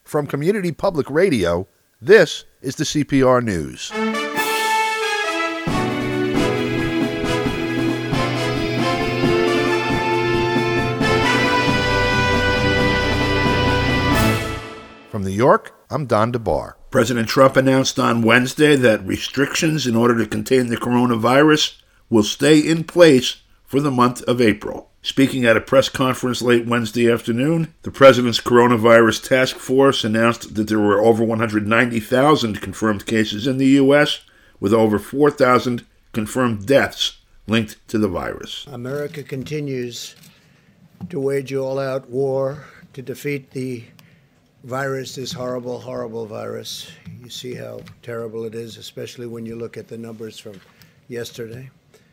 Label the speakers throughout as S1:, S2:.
S1: From Community Public Radio, this is the CPR News. From New York, I'm Don DeBar.
S2: President Trump announced on Wednesday that restrictions in order to contain the coronavirus will stay in place for the month of April. Speaking at a press conference late Wednesday afternoon, the president's coronavirus task force announced that there were over 190,000 confirmed cases in the U.S., with over 4,000 confirmed deaths linked to the virus.
S3: America continues to wage all-out war to defeat the virus, this horrible, horrible virus. You see how terrible it is, especially when you look at the numbers from yesterday.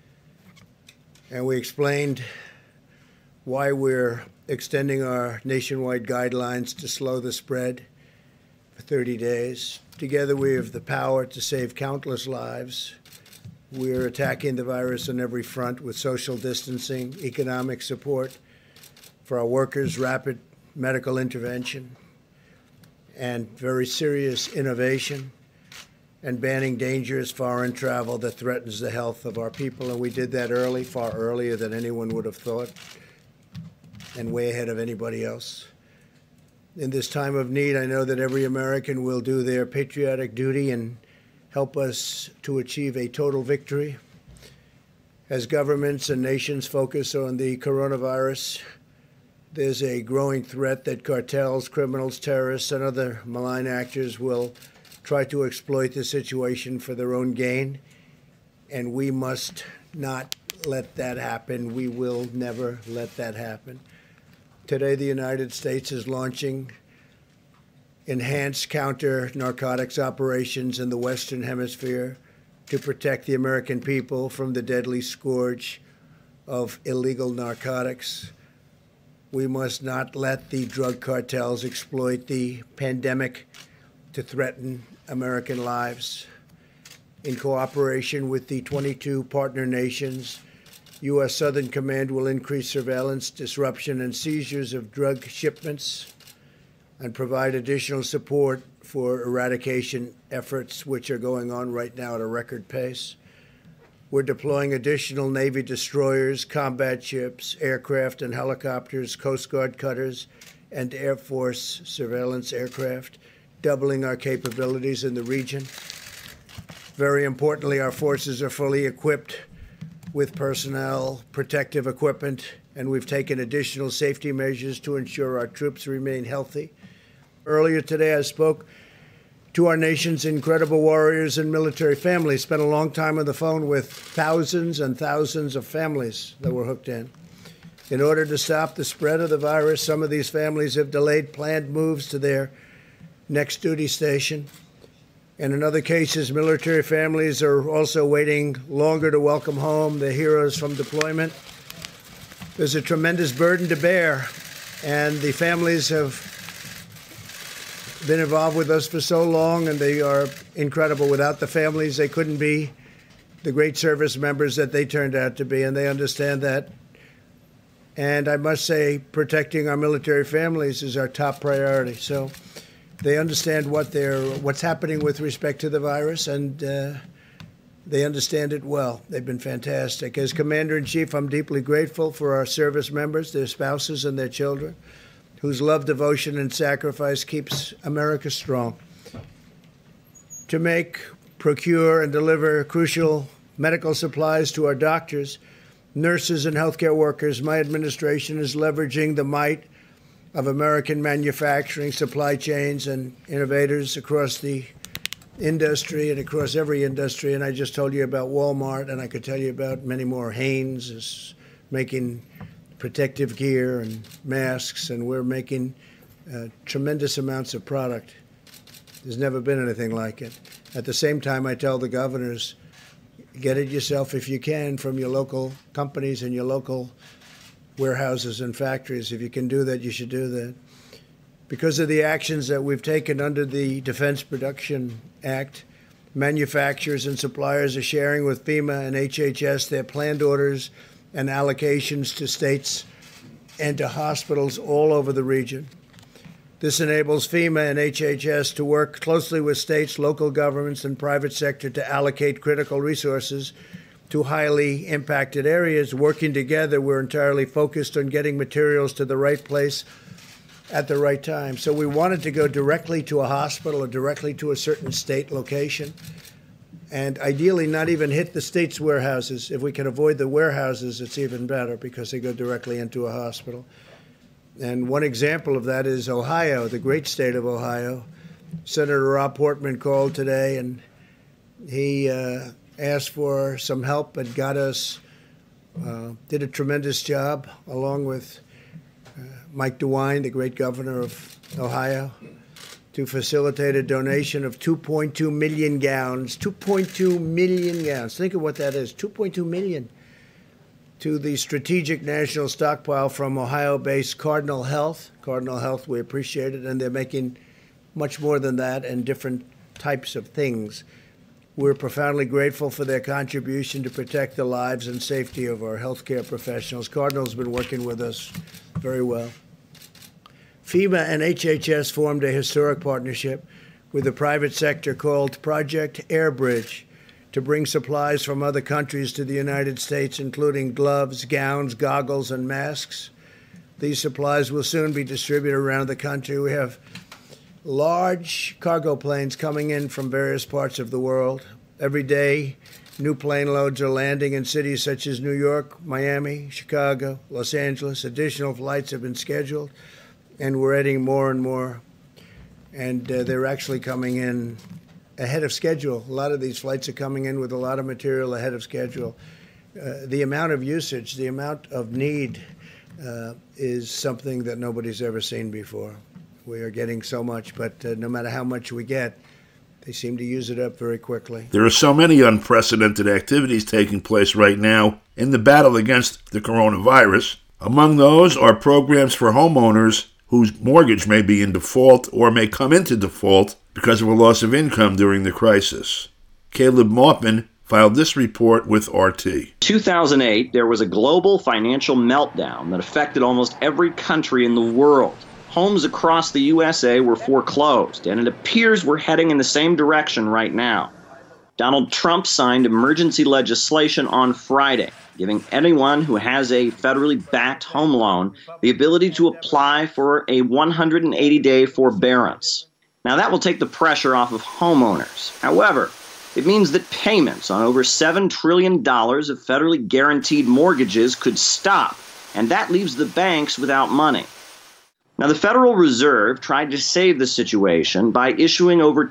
S3: And we explained why we're extending our nationwide guidelines to slow the spread for 30 days. Together we have the power to save countless lives. We're attacking the virus on every front with social distancing, economic support for our workers, rapid medical intervention, and very serious innovation, and banning dangerous foreign travel that threatens the health of our people. And we did that early, far earlier than anyone would have thought, and way ahead of anybody else. In this time of need, I know that every American will do their patriotic duty and help us to achieve a total victory. As governments and nations focus on the coronavirus, there's a growing threat that cartels, criminals, terrorists, and other malign actors will try to exploit the situation for their own gain, and we must not let that happen. We will never let that happen. Today, the United States is launching enhanced counter-narcotics operations in the Western Hemisphere to protect the American people from the deadly scourge of illegal narcotics. We must not let the drug cartels exploit the pandemic to threaten American lives. In cooperation with the 22 partner nations, U.S. Southern Command will increase surveillance, disruption, and seizures of drug shipments and provide additional support for eradication efforts, which are going on right now at a record pace. We're deploying additional Navy destroyers, combat ships, aircraft and helicopters, Coast Guard cutters, and Air Force surveillance aircraft, doubling our capabilities in the region. Very importantly, our forces are fully equipped with personnel, protective equipment, and we've taken additional safety measures to ensure our troops remain healthy. Earlier today, I spoke to our nation's incredible warriors and military families. Spent a long time on the phone with thousands and thousands of families that were hooked in. In order to stop the spread of the virus, some of these families have delayed planned moves to their next duty station. And in other cases, military families are also waiting longer to welcome home their heroes from deployment. There's a tremendous burden to bear, and the families have been involved with us for so long, and they are incredible. Without the families, they couldn't be the great service members that they turned out to be, and they understand that. And I must say, protecting our military families is our top priority. So they understand what's happening with respect to the virus, and they understand it well. They've been fantastic. As Commander-in-Chief, I'm deeply grateful for our service members, their spouses, and their children, whose love, devotion, and sacrifice keeps America strong. To make, procure, and deliver crucial medical supplies to our doctors, nurses, and healthcare workers, my administration is leveraging the might of American manufacturing supply chains and innovators across the industry and across every industry. And I just told you about Walmart, and I could tell you about many more. Hanes is making protective gear and masks, and we're making tremendous amounts of product. There's never been anything like it. At the same time, I tell the governors, get it yourself if you can from your local companies and your local warehouses and factories. If you can do that, you should do that. Because of the actions that we've taken under the Defense Production Act, manufacturers and suppliers are sharing with FEMA and HHS their planned orders and allocations to states and to hospitals all over the region. This enables FEMA and HHS to work closely with states, local governments, and private sector to allocate critical resources to highly impacted areas. Working together, we're entirely focused on getting materials to the right place at the right time. So we wanted to go directly to a hospital or directly to a certain state location, and ideally not even hit the state's warehouses. If we can avoid the warehouses, it's even better because they go directly into a hospital. And one example of that is Ohio, the great state of Ohio. Senator Rob Portman called today, and he asked for some help and got us, did a tremendous job, along with Mike DeWine, the great governor of Ohio, to facilitate a donation of 2.2 million gowns. 2.2 million gowns. Think of what that is, 2.2 million, to the Strategic National Stockpile from Ohio-based Cardinal Health. Cardinal Health, we appreciate it, and they're making much more than that and different types of things. We're profoundly grateful for their contribution to protect the lives and safety of our healthcare professionals. Cardinal's been working with us very well. FEMA and HHS formed a historic partnership with the private sector called Project Airbridge to bring supplies from other countries to the United States, including gloves, gowns, goggles, and masks. These supplies will soon be distributed around the country. We have large cargo planes coming in from various parts of the world. Every day, new plane loads are landing in cities such as New York, Miami, Chicago, Los Angeles. Additional flights have been scheduled, and we're adding more and more. And they're actually coming in ahead of schedule. A lot of these flights are coming in with a lot of material ahead of schedule. The amount of usage, the amount of need is something that nobody's ever seen before. We are getting so much, but no matter how much we get, they seem to use it up very quickly.
S2: There are so many unprecedented activities taking place right now in the battle against the coronavirus. Among those are programs for homeowners whose mortgage may be in default or may come into default because of a loss of income during the crisis. Caleb Maupin filed this report with RT.
S4: 2008, there was a global financial meltdown that affected almost every country in the world. Homes across the USA were foreclosed, and it appears we're heading in the same direction right now. Donald Trump signed emergency legislation on Friday, giving anyone who has a federally backed home loan the ability to apply for a 180-day forbearance. Now, that will take the pressure off of homeowners. However, it means that payments on over $7 trillion of federally guaranteed mortgages could stop, and that leaves the banks without money. Now, the Federal Reserve tried to save the situation by issuing over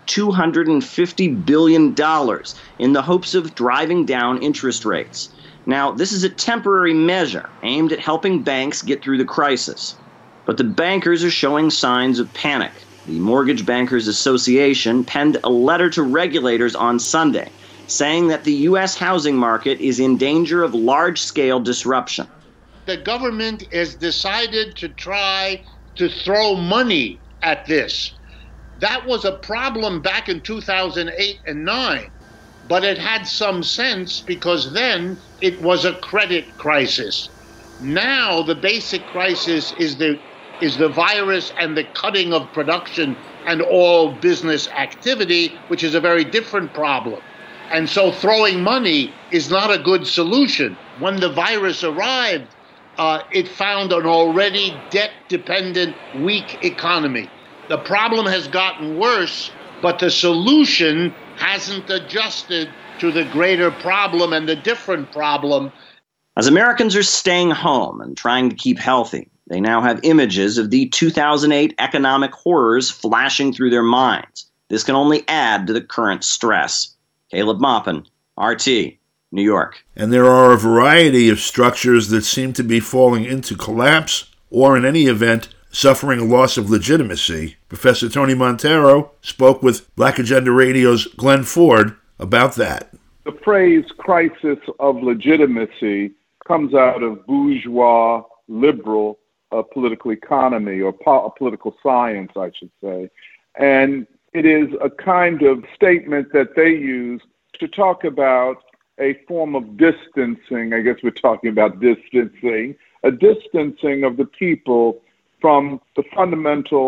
S4: $250 billion in the hopes of driving down interest rates. Now, this is a temporary measure aimed at helping banks get through the crisis. But the bankers are showing signs of panic. The Mortgage Bankers Association penned a letter to regulators on Sunday, saying that the U.S. housing market is in danger of large-scale disruption.
S5: The government has decided to try to throw money at this. That was a problem back in 2008 and 9, but it had some sense because then it was a credit crisis. Now the basic crisis is the virus and the cutting of production and all business activity, which is a very different problem. And so throwing money is not a good solution. When the virus arrived, it found an already debt-dependent, weak economy. The problem has gotten worse, but the solution hasn't adjusted to the greater problem and the different problem.
S4: As Americans are staying home and trying to keep healthy, they now have images of the 2008 economic horrors flashing through their minds. This can only add to the current stress. Caleb Maupin, RT, New York.
S2: And there are a variety of structures that seem to be falling into collapse or, in any event, suffering a loss of legitimacy. Professor Tony Montero spoke with Black Agenda Radio's Glenn Ford about that.
S6: The phrase crisis of legitimacy comes out of bourgeois, liberal political economy, or political science, I should say. And it is a kind of statement that they use to talk about a form of distancing. I guess we're talking about distancing, a distancing of the people from the fundamental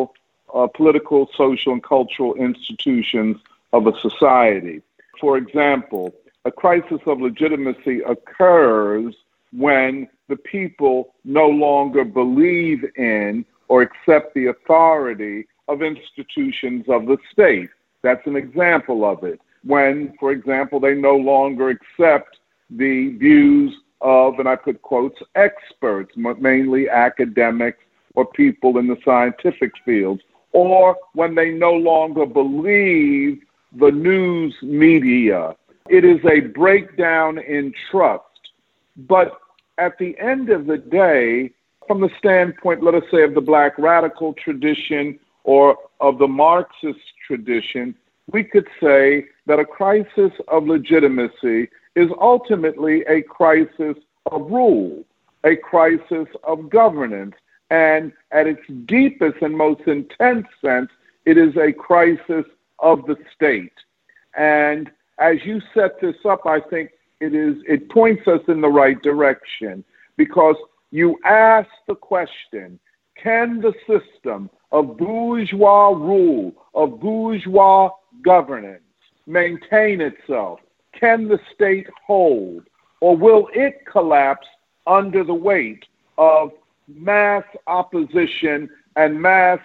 S6: political, social, and cultural institutions of a society. For example, a crisis of legitimacy occurs when the people no longer believe in or accept the authority of institutions of the state. That's an example of it. When, for example, they no longer accept the views of, and I put quotes, experts, mainly academics or people in the scientific fields, or when they no longer believe the news media. It is a breakdown in trust. But at the end of the day, from the standpoint, let us say, of the Black radical tradition or of the Marxist tradition, we could say that a crisis of legitimacy is ultimately a crisis of rule, a crisis of governance, and at its deepest and most intense sense, it is a crisis of the state. And as you set this up, I think it points us in the right direction, because you ask the question, can the system of bourgeois rule, of bourgeois governance maintain itself? Can the state hold, or will it collapse under the weight of mass opposition and mass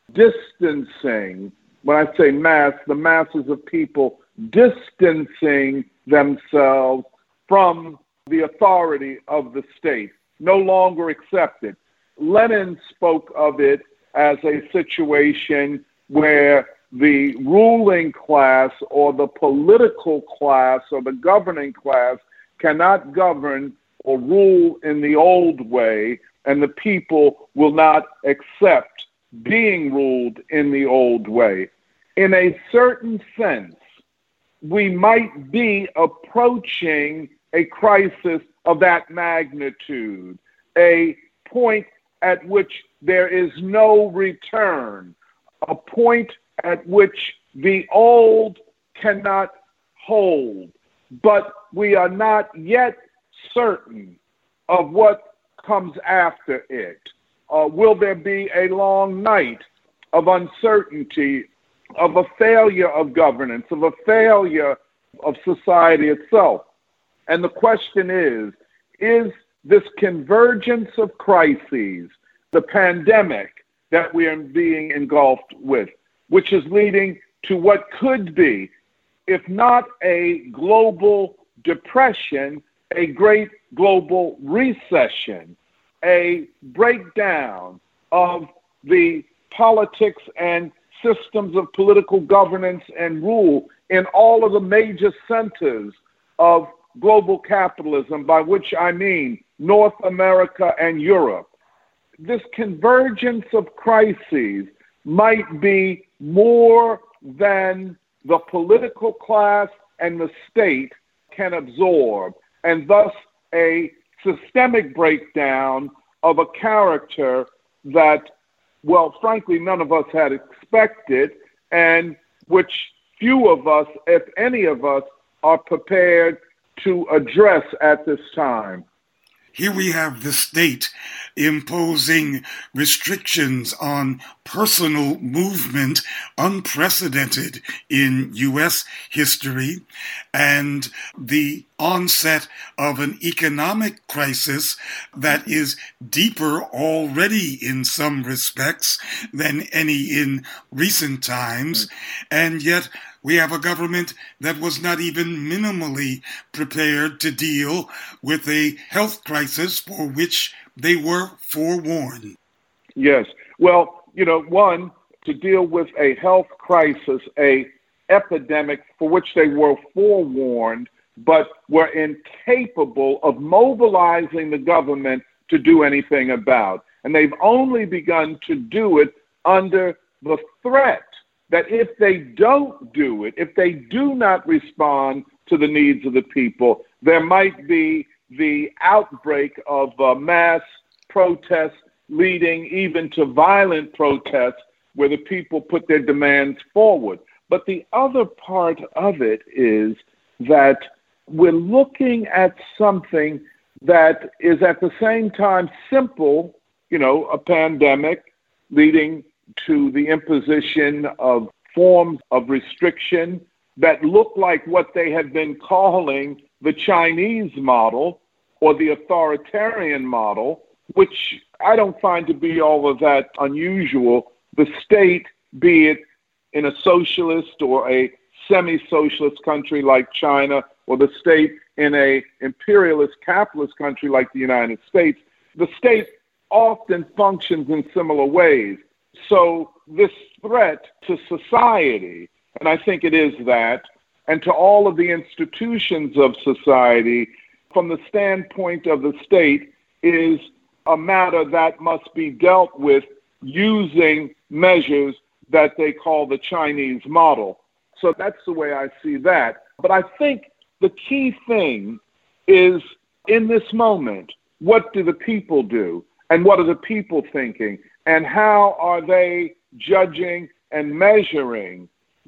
S6: distancing? When I say mass, the masses of people distancing themselves from the authority of the state, no longer accepted. Lenin spoke of it as a situation where the ruling class or the political class or the governing class cannot govern or rule in the old way, and the people will not accept being ruled in the old way. In a certain sense, we might be approaching a crisis of that magnitude, a point at which there is no return, a point at which the old cannot hold. But we are not yet certain of what comes after it. Will there be a long night of uncertainty, of a failure of governance, of a failure of society itself? And the question is this convergence of crises, the pandemic that we are being engulfed with, which is leading to what could be, if not a global depression, a great global recession, a breakdown of the politics and systems of political governance and rule in all of the major centers of global capitalism, by which I mean North America and Europe. This convergence of crises might be more than the political class and the state can absorb, and thus a systemic breakdown of a character that, well, frankly, none of us had expected, and which few of us, if any of us, are prepared to address at this time.
S7: Here we have the state imposing restrictions on personal movement unprecedented in U.S. history, and the onset of an economic crisis that is deeper already in some respects than any in recent times, and yet we have a government that was not even minimally prepared to deal with a health crisis for which they were forewarned.
S6: Yes. Well, one, to deal with a health crisis, a epidemic for which they were forewarned, but were incapable of mobilizing the government to do anything about. And they've only begun to do it under the threat that if they don't do it, if they do not respond to the needs of the people, there might be the outbreak of mass protests leading even to violent protests where the people put their demands forward. But the other part of it is that we're looking at something that is at the same time simple, a pandemic leading to the imposition of forms of restriction that look like what they have been calling the Chinese model or the authoritarian model, which I don't find to be all of that unusual. The state, be it in a socialist or a semi-socialist country like China, or the state in a imperialist capitalist country like the United States, the state often functions in similar ways. So this threat to society, and I think it is that, and to all of the institutions of society, from the standpoint of the state, is a matter that must be dealt with using measures that they call the Chinese model. So that's the way I see that. But I think the key thing is, in this moment, what do the people do? And what are the people thinking? And how are they judging and measuring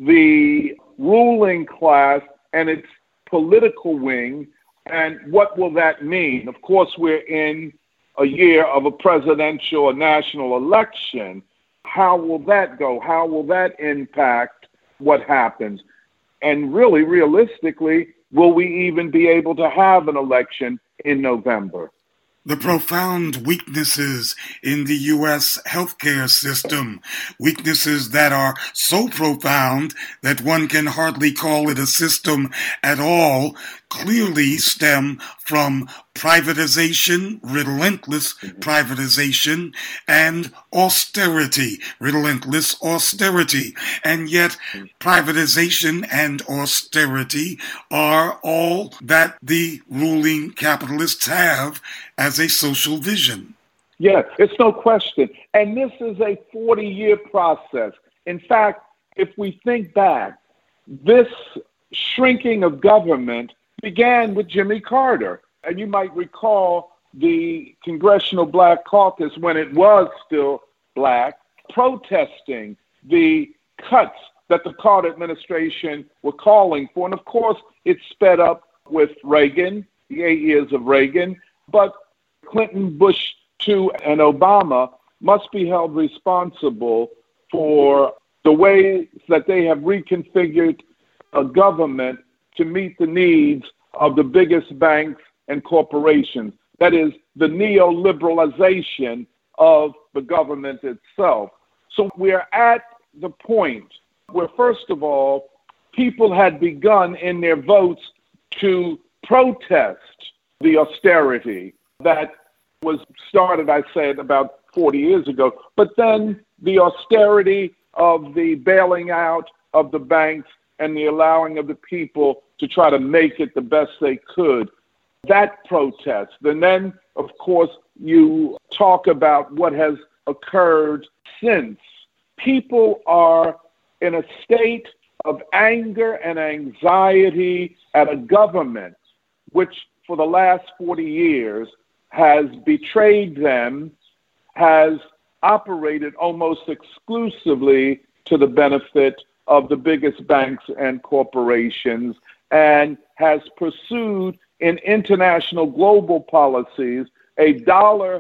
S6: the ruling class and its political wing? And what will that mean? Of course, we're in a year of a presidential or national election. How will that go? How will that impact what happens? And really, realistically, will we even be able to have an election in November?
S7: The profound weaknesses in the U.S. healthcare system, weaknesses that are so profound that one can hardly call it a system at all, clearly stem from privatization, relentless privatization, and austerity, relentless austerity. And yet, privatization and austerity are all that the ruling capitalists have as a social vision.
S6: Yes, it's no question. And this is a 40-year process. In fact, if we think back, this shrinking of government began with Jimmy Carter. And you might recall the Congressional Black Caucus, when it was still black, protesting the cuts that the Carter administration were calling for. And of course, it sped up with Reagan, the 8 years of Reagan. But Clinton, Bush II, and Obama must be held responsible for the way that they have reconfigured a government to meet the needs of the biggest banks and corporations. That is, the neoliberalization of the government itself. So we're at the point where, first of all, people had begun in their votes to protest the austerity that was started, I said, about 40 years ago. But then the austerity of the bailing out of the banks and the allowing of the people to try to make it the best they could, that protest. And then, of course, you talk about what has occurred since. People are in a state of anger and anxiety at a government which, for the last 40 years, has betrayed them, has operated almost exclusively to the benefit of the biggest banks and corporations, and has pursued in international global policies a dollar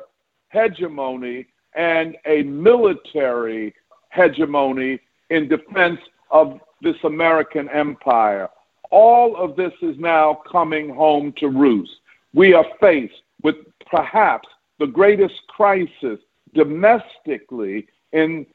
S6: hegemony and a military hegemony in defense of this American empire. All of this is now coming home to roost. We are faced with perhaps the greatest crisis domestically in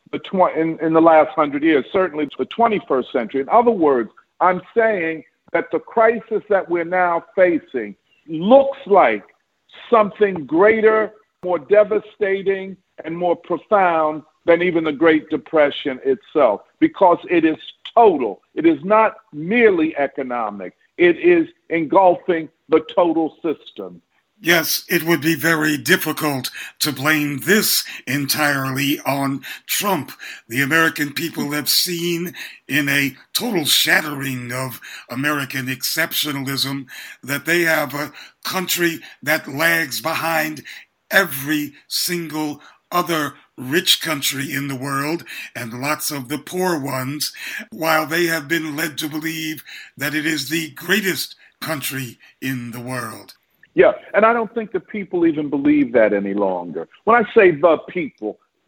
S6: the last 100 years, certainly the 21st century. In other words, I'm saying that the crisis that we're now facing looks like something greater, more devastating, and more profound than even the Great Depression itself, because it is total. It is not merely economic. It is engulfing the total system.
S7: Yes, it would be very difficult to blame this entirely on Trump. The American people have seen in a total shattering of American exceptionalism that they have a country that lags behind every single other rich country in the world and lots of the poor ones, while they have been led to believe that it is the greatest country in the world.
S6: Yeah, and I don't think the people even believe that any longer. When I say the people,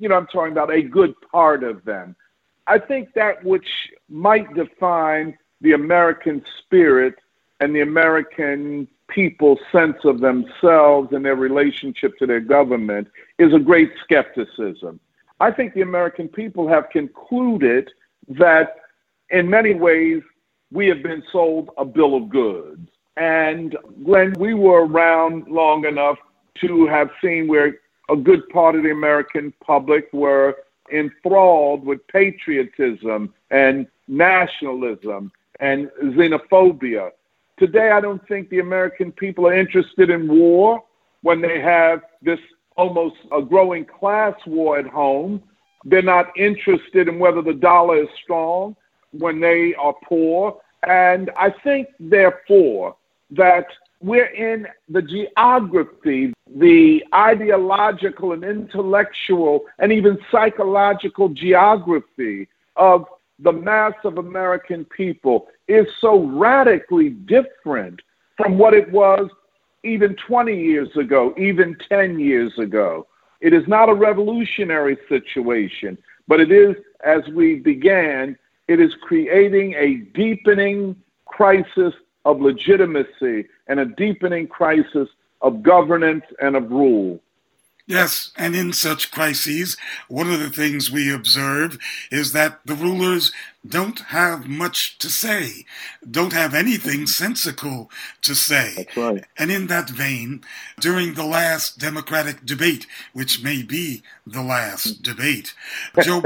S6: I'm talking about a good part of them. I think that which might define the American spirit and the American people's sense of themselves and their relationship to their government is a great skepticism. I think the American people have concluded that in many ways we have been sold a bill of goods. And Glenn, we were around long enough to have seen where a good part of the American public were enthralled with patriotism and nationalism and xenophobia. Today, I don't think the American people are interested in war when they have this almost a growing class war at home. They're not interested in whether the dollar is strong when they are poor. And I think, therefore, that we're in the geography, the ideological and intellectual and even psychological geography of the mass of American people is so radically different from what it was even 20 years ago, even 10 years ago. It is not a revolutionary situation, but it is, as we began, it is creating a deepening crisis of legitimacy and a deepening crisis of governance and of rule.
S7: Yes, and in such crises, one of the things we observe is that the rulers don't have much to say, don't have anything sensical to say.
S6: That's right.
S7: And in that vein, during the last Democratic debate, which may be the last debate, Joe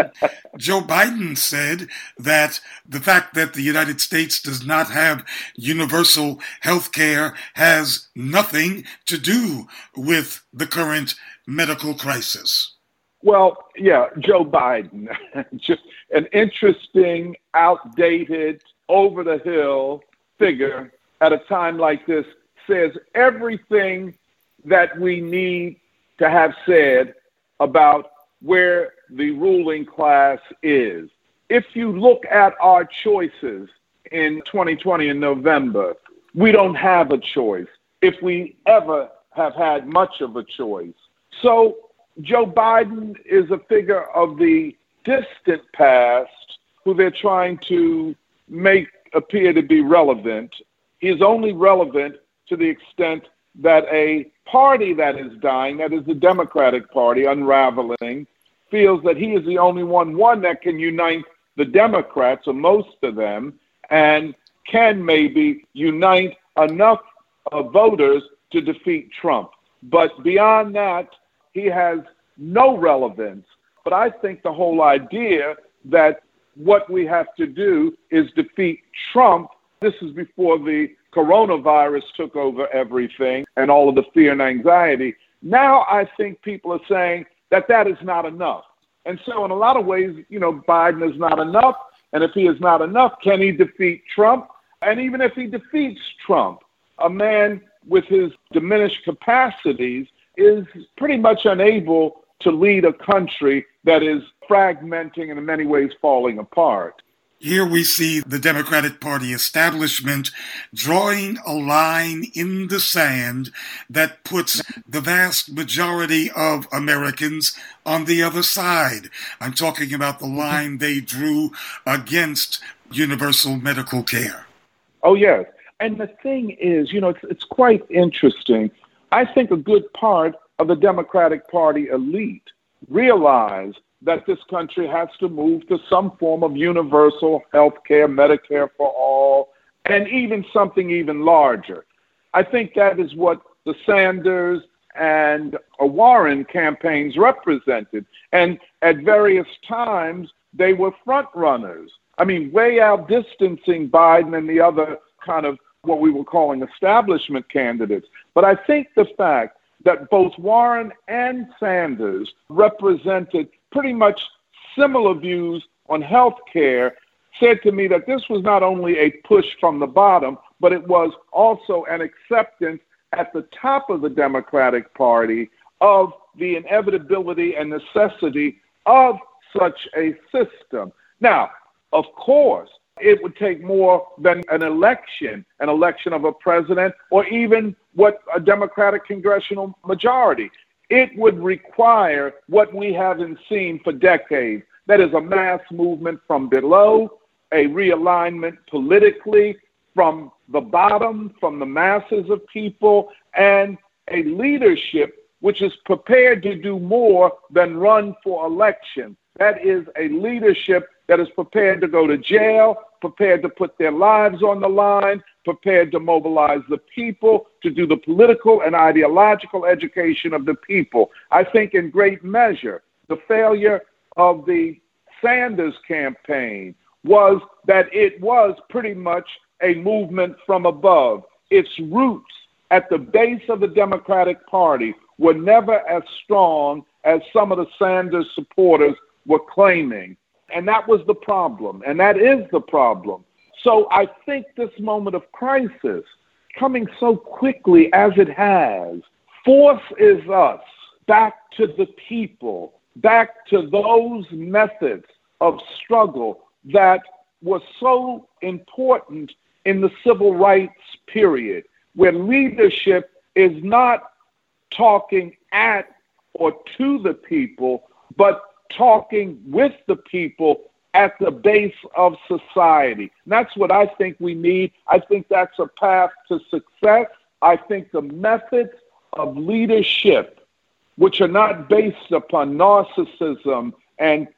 S7: Biden said that the fact that the United States does not have universal health care has nothing to do with the current medical crisis.
S6: Well, yeah, Joe Biden, just an interesting, outdated, over-the-hill figure at a time like this, says everything that we need to have said about where the ruling class is. If you look at our choices in 2020 in November, we don't have a choice, if we ever have had much of a choice. So Joe Biden is a figure of the distant past who they're trying to make appear to be relevant. He is only relevant to the extent that a party that is dying, that is the Democratic Party, unraveling, feels that he is the only one that can unite the Democrats, or most of them, and can maybe unite enough voters to defeat Trump. But beyond that, he has no relevance. But I think the whole idea that what we have to do is defeat Trump, this is before the coronavirus took over everything and all of the fear and anxiety. Now I think people are saying that that is not enough. And so in a lot of ways, Biden is not enough. And if he is not enough, can he defeat Trump? And even if he defeats Trump, a man with his diminished capacities is pretty much unable to lead a country that is fragmenting and in many ways falling apart.
S7: Here we see the Democratic Party establishment drawing a line in the sand that puts the vast majority of Americans on the other side. I'm talking about the line they drew against universal medical care.
S6: Oh, yes. And the thing is, it's quite interesting. I think a good part of the Democratic Party elite realize that this country has to move to some form of universal health care, Medicare for all, and even something even larger. I think that is what the Sanders and Warren campaigns represented. And at various times, they were front runners. I mean, way outdistancing Biden and the other kind of what we were calling establishment candidates. But I think the fact that both Warren and Sanders represented pretty much similar views on health care said to me that this was not only a push from the bottom, but it was also an acceptance at the top of the Democratic Party of the inevitability and necessity of such a system. Now, of course, it would take more than an election of a president, or even what a Democratic congressional majority. it would require what we haven't seen for decades. That is a mass movement from below, a realignment politically from the bottom, from the masses of people, and a leadership which is prepared to do more than run for election. That is a leadership that is prepared to go to jail, prepared to put their lives on the line, prepared to mobilize the people, to do the political and ideological education of the people. I think in great measure, the failure of the Sanders campaign was that it was pretty much a movement from above. Its roots at the base of the Democratic Party were never as strong as some of the Sanders supporters were claiming. And that was the problem, and that is the problem. So I think this moment of crisis, coming so quickly as it has, forces us back to the people, back to those methods of struggle that were so important in the civil rights period, where leadership is not talking at or to the people, but talking with the people at the base of society. And that's what I think we need. I think that's a path to success. I think the methods of leadership, which are not based upon narcissism and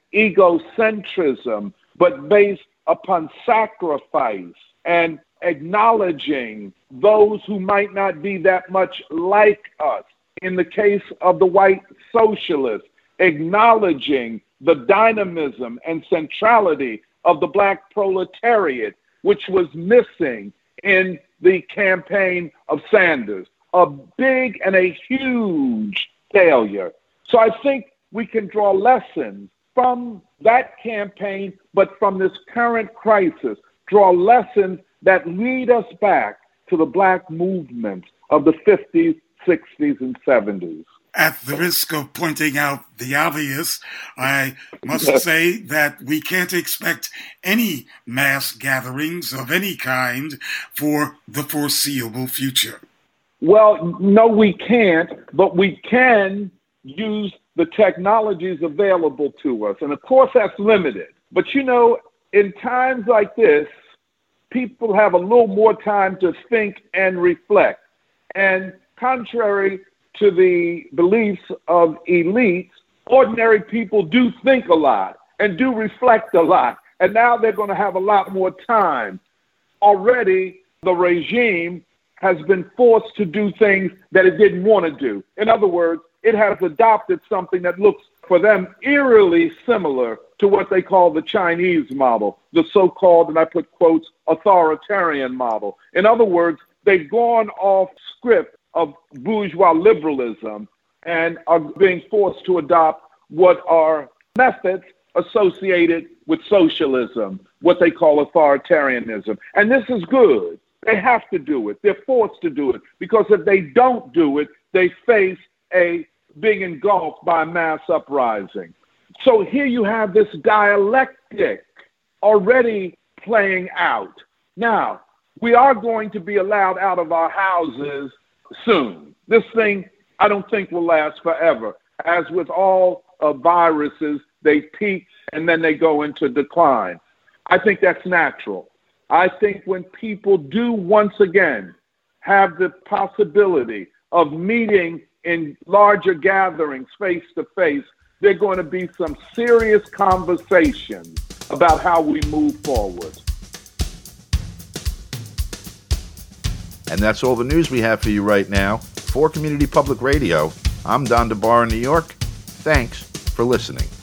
S6: egocentrism, but based upon sacrifice and acknowledging those who might not be that much like us. In the case of the white socialists, acknowledging the dynamism and centrality of the black proletariat, which was missing in the campaign of Sanders. A big and a huge failure. So I think we can draw lessons from that campaign, but from this current crisis, draw lessons that lead us back to the black movement of the 50s, 60s, and 70s.
S7: At the risk of pointing out the obvious, I must say that we can't expect any mass gatherings of any kind for the foreseeable future.
S6: Well, no, we can't, but we can use the technologies available to us. And of course, that's limited. But you know, in times like this, people have a little more time to think and reflect. And contrary to the beliefs of elites, ordinary people do think a lot and do reflect a lot. And now they're going to have a lot more time. Already, the regime has been forced to do things that it didn't want to do. In other words, it has adopted something that looks for them eerily similar to what they call the Chinese model, the so-called, and I put quotes, authoritarian model. In other words, they've gone off script of bourgeois liberalism and are being forced to adopt what are methods associated with socialism, what they call authoritarianism. And this is good. They have to do it. They're forced to do it, because if they don't do it, they face a being engulfed by a mass uprising. So here you have this dialectic already playing out. Now, we are going to be allowed out of our houses soon. This thing, I don't think, will last forever. As with all viruses, they peak and then they go into decline. I think that's natural. I think when people do once again have the possibility of meeting in larger gatherings face to face, there are going to be some serious conversations about how we move forward.
S1: And that's all the news we have for you right now. For Community Public Radio, I'm Don DeBar in New York. Thanks for listening.